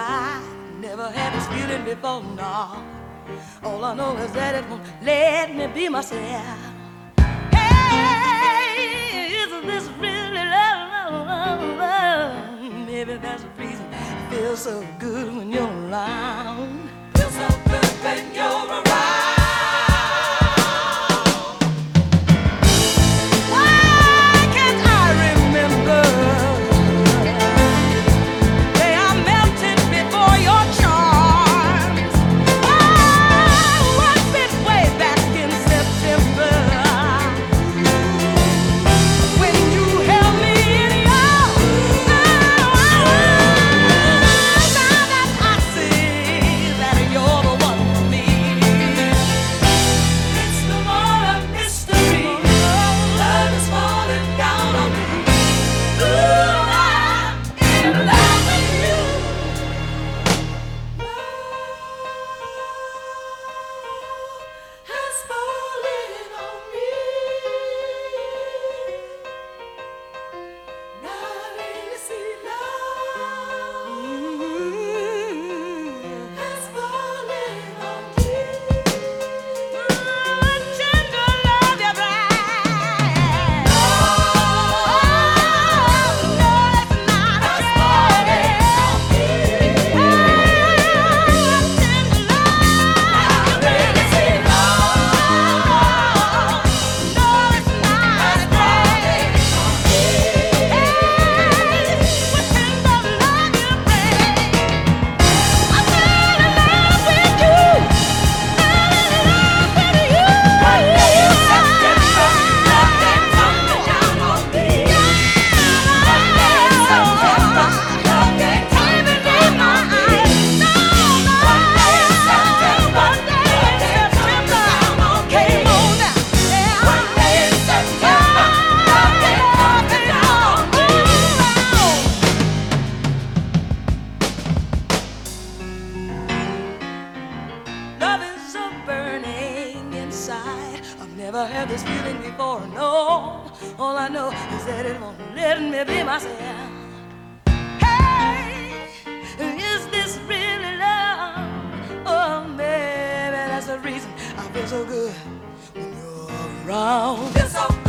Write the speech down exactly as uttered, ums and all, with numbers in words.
I never had this feeling before, no. All I know is that it won't let me be myself. Hey, is this really love? Maybe that's the reason it feels so good when you're around. Feels so good when you're around. I've never had this feeling before, no. All I know is that it won't let me be myself. Hey, is this really love? Oh, maybe that's the reason I feel so good when you're around. Feel so